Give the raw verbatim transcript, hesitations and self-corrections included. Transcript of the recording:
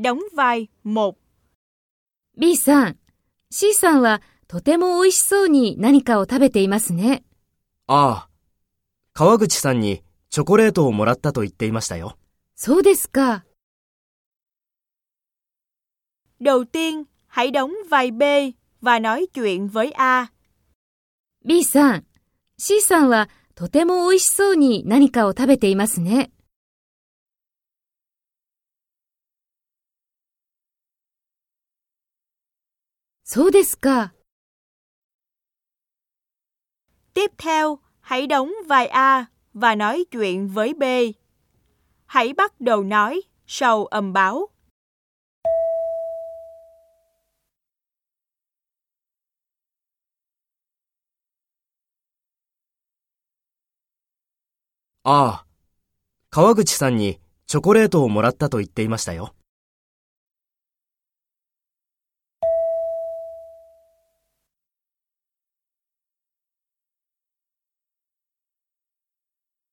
đóng vai một. B さん、C さんはとても美味しそうに何かを食べていますね。 ああ、川口さんにチョコレートをもらったと言っていましたよ。 そうですか。 Đầu tiên, hãy đóng vai B và nói chuyện với A. B さん、C さんはとても美味しそうに何かを食べていますね。そうですか。 Tiếp theo, hãy đóng vai A và nói chuyện với B. Hãy bắt đầu nói sau âm báo. ああ、川口さんにチョコレートをもらったと言っていましたよ。